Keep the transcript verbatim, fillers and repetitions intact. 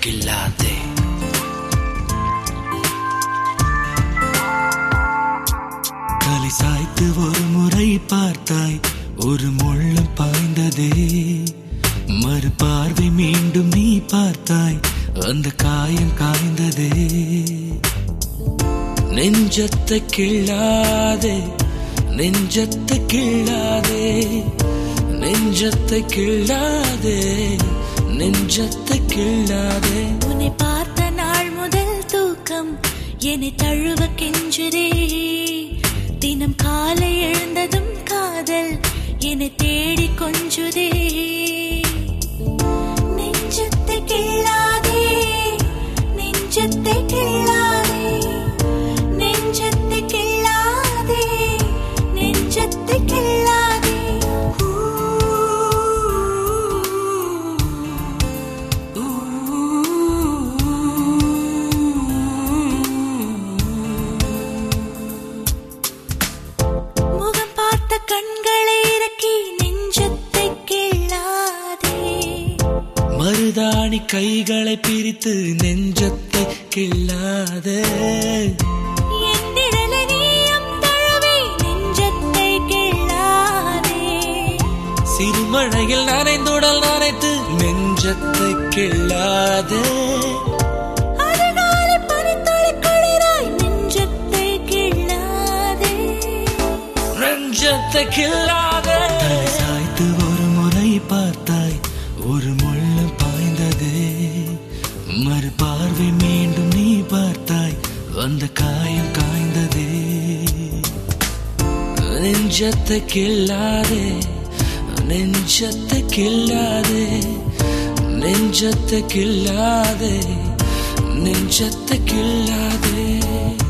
கில்லாதே. தலை சாய்த்து ஒரு முறை பார்த்தாய், ஒரு முள்ளம் பாய்ந்ததே. மறு பார்வை மீண்டும் நீ பார்த்தாய், அந்த காயம் காய்ந்ததே. நெஞ்சத்தை கிள்ளாதே, நெஞ்சத்தை கிள்ளாதே, நெஞ்சத்தை கிள்ளாதே, நெஞ்சத்தை கிள்ளாதே. உன்னை பார்த்த நாள் முதல் தூக்கம் என்னை தழுவ கெஞ்சுதே. தினம் காலை எழுந்ததும் காதல் என்னை தேடி கொஞ்சுதே. நெஞ்சத்தை கிள்ளாதே, நெஞ்சத்தை கிள்ளாதே, நெஞ்சத்தை கிள்ளாதே, நெஞ்சத்தை கிள்ளாதே. முகம் பார்த்த கண்களை இறக்கி நெஞ்சத்தை கிள்ளாதே. மருதாணி கைகளை பிரித்து நெஞ்சத்தை கிள்ளாதே. என் நிழலை நீயும் தழுவி நெஞ்சத்தை கிள்ளாதே. சிறுமழையில் நனைந்துடல் நனைத்து நெஞ்சத்தை கிள்ளாதே. அதிகாலை பனித்துளி குளிராய் நெஞ்சத்தை கிள்ளாதே. நெஞ்சத்தை கிள்ளாதே. தலை சாய்த்து ஒரு முறை பார்த்தாய், ஒரு முள்ளம் பாய்ந்ததே. மறு பார்வை மீண்டும் நீ பார்த்தாய், அந்த காயம் காய்ந்ததே. நெஞ்சத்தை கிள்ளாதே, நெஞ்சத்தை கிள்ளாதே, நெஞ்சத்தை கிள்ளாதே, நெஞ்சத்தை கிள்ளாதே.